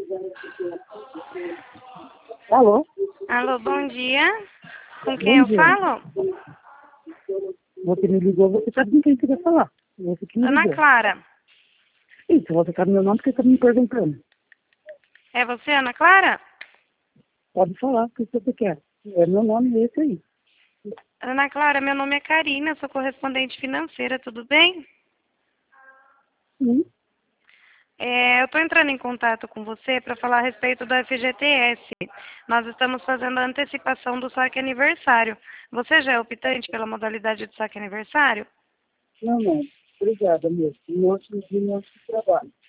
Alô? Alô, bom dia. Com quem Bom eu dia. falo? Você me ligou, você sabe com quem você vai falar. Você que me Ana ligou. Clara. Isso, você sabe meu nome, porque você está me perguntando. É você, Ana Clara? Pode falar o que você quer. É meu nome esse aí. Ana Clara, meu nome é Karina, sou correspondente financeira, tudo bem? Sim. Eu estou entrando em contato com você para falar a respeito do FGTS. Nós estamos fazendo a antecipação do saque aniversário. Você já é optante pela modalidade de saque aniversário? Não. Obrigada, mesmo. Um monte de trabalho.